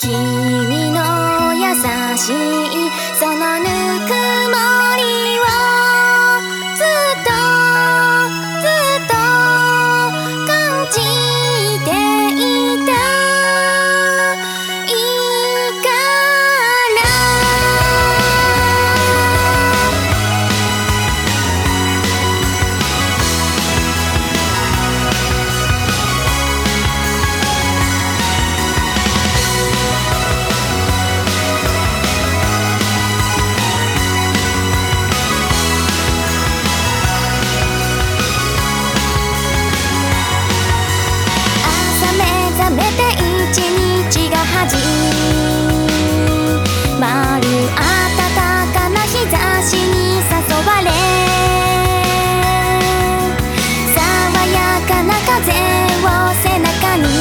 君の優しいそのぬくもりをずっとずっと感じていたいから目覚めて一日が始まる暖かな日差しに誘われ爽やかな風を背中に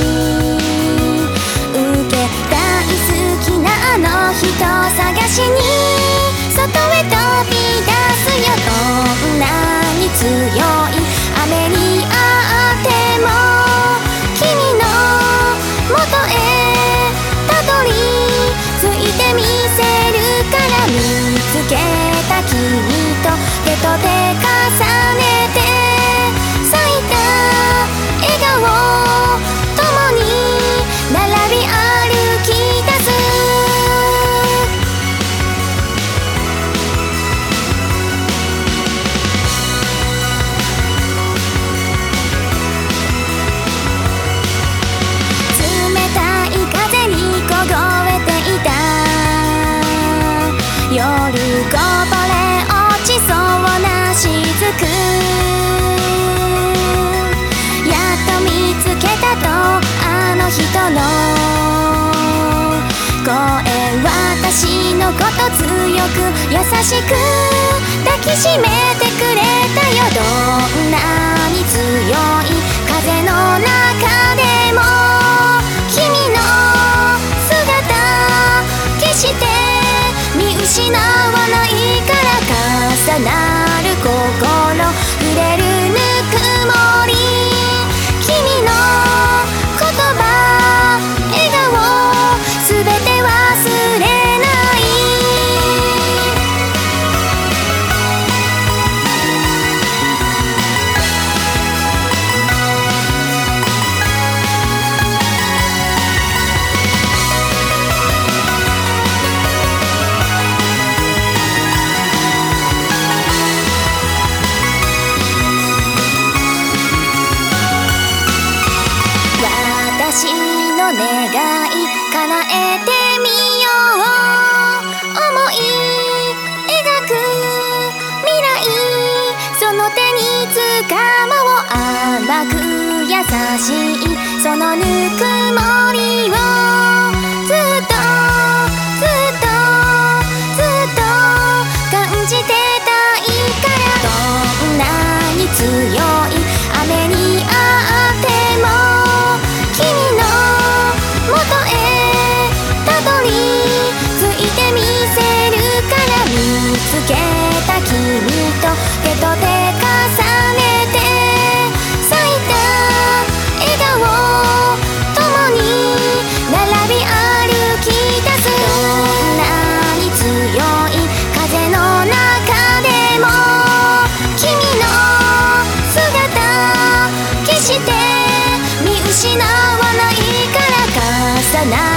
受け大好きなあの人探しに外へ飛び出すよどんなに強い雨にあっても見つけた君と手と手重ねて咲いた笑顔共に並び歩き出す冷たい風に凍えていた夜こぼれ落ちそうな雫やっと見つけたとあの人の声私のこと強く優しく抱きしめてくれたよどんなに強い風の中でも君の姿決して見失わないから重なる心触れるぬくもり君の言葉笑顔すべて忘れない私の願い叶えてみよう思い描く未来その手に掴もう甘く優しいそのぬくもりをずっとずっとずっと感じてたいからどんなに強い雨にあっても君の元へたどり着いてみせるから見つけた君と手と手重ねて咲いた笑顔共に並び歩き出すどんなに強い風の中でも君の姿決して見失わないから重なる